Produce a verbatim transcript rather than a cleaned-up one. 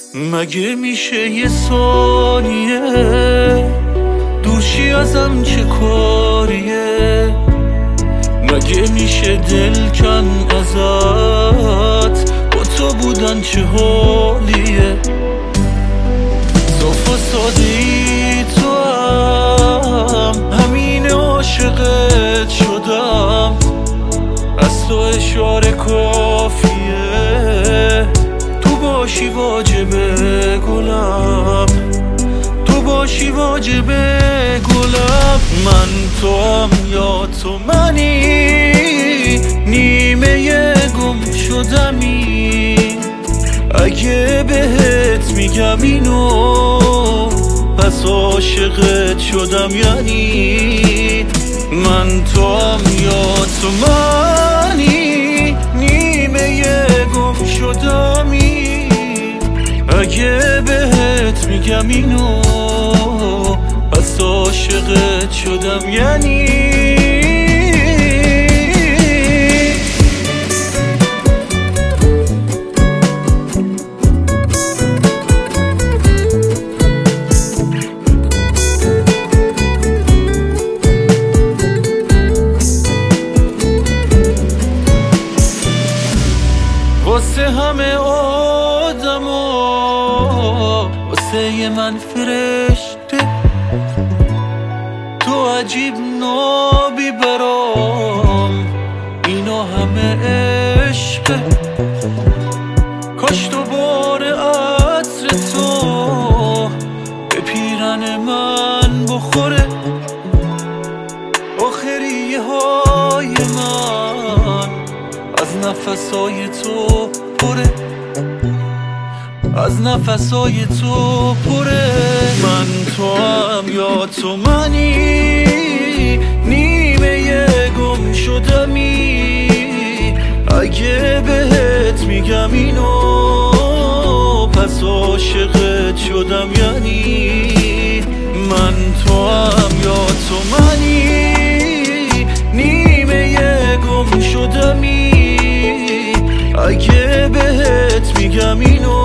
مگه میشه یه ثانیه دوشی ازم چه کاریه؟ مگه میشه دل کن ازت با تو بودن چه حالیه؟ صاف و ساده ای تو هم همین عاشقت شدم، از تو اشاره کافیه تو باشی واجبه گلم، تو باشی واجبه گلم. من تو هم یا تو منی، نیمه گم شدمی. اگه بهت میگم اینو پس عاشقت شدم، یعنی من تو هم یا تو منی، نیمه گم شدمی. اگه بهت میگم اینو پس عاشقت شدم، یعنی واسه همه آدما، واسه من فرشته، تو عجیب نابی برام، اینا همه عشقه. کاش دوباره عطر تو به پیرن من بخوره، آخریه های من از نفسای تو پره، از نفسای تو پره. من تو هم یا تو منی، نیمه گم شدمی. اگه بهت میگم اینو پس عاشقت شدم، یعنی من تو هم یا تو منی، نیمه گم شدمی. اگه بهت میگم اینو